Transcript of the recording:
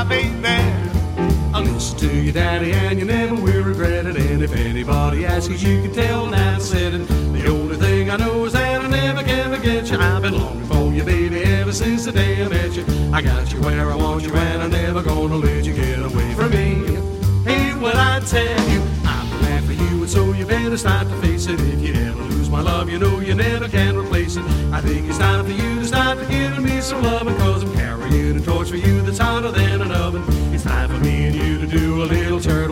baby. I'll listen to you, daddy, and you never will regret it. And if anybody asks you, you can tell that I said it. The only thing I know is that I never can forget you. I've been longing for you, baby, ever since the day I met you. I got you where I want you, and I'm never gonna let you get away from me. Hey, what I tell you, I'm the man for you, and so you better start to face it. If you ever lose my love, you know you never can replace it. I think it's time for you to start to giving me some loving, 'cause I'm carrying a torch for you that's hotter than an oven. It's time for me and you to do a little turn